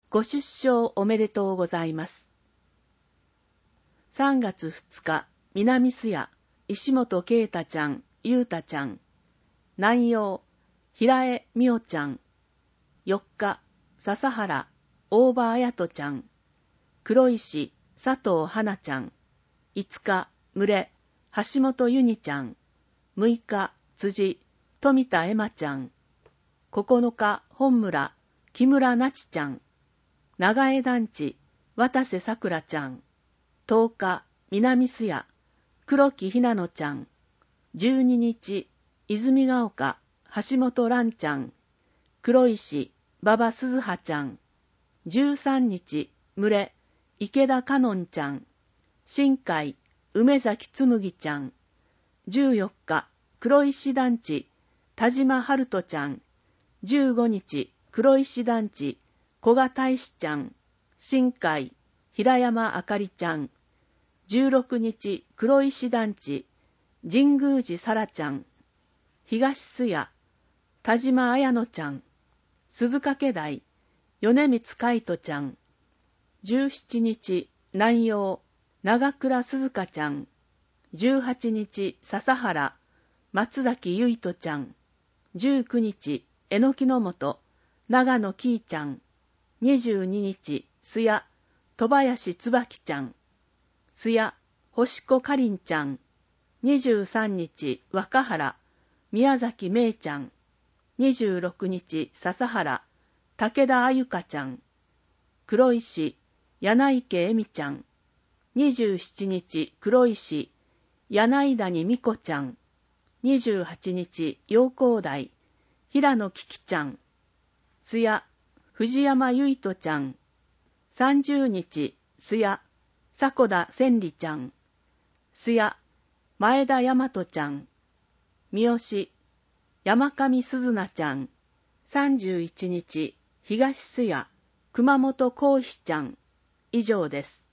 ご出生おめでとうございます。3月2日、南須谷、石本啓太ちゃん、ゆうたちゃん。南陽、平江美代ちゃん。4日、笹原、大場彩人ちゃん。黒石、佐藤花ちゃん。5日、群れ、橋本ゆにちゃん。6日、辻、富田恵馬ちゃん。9日、本村、木村なちちゃん。長江団地、渡瀬さくらちゃん。10日、南須谷、黒木ひなのちゃん。12日、泉ヶ丘、橋本蘭ちゃん。黒石、馬場鈴葉ちゃん。13日、群れ、池田かのんちゃん。新海、梅崎つむぎちゃん。14日、黒石団地、田島春人ちゃん。15日、黒石団地、古賀大志ちゃん。新海、平山あかりちゃん。16日、黒石団地、神宮寺さらちゃん。東須谷、田島綾乃ちゃん。鈴掛台、米光海斗ちゃん。17日、南陽、長倉鈴香ちゃん。18日、笹原、松崎ゆいとちゃん。19日、えのきの本、長野きいちゃん。22日、須谷、戸林椿ちゃん。須谷、星子かりんちゃん。23日、若原、宮崎めいちゃん。26日、笹原、武田あゆかちゃん。黒石、柳池恵美ちゃん。27日、黒石、柳谷美子ちゃん。28日、陽光台、平野キキちゃん。須谷、藤山ゆいとちゃん。30日、須谷、迫田千里ちゃん。須谷、前田大和ちゃん。三好、山上鈴菜ちゃん。31日、東須谷、熊本幸飛ちゃん。以上です。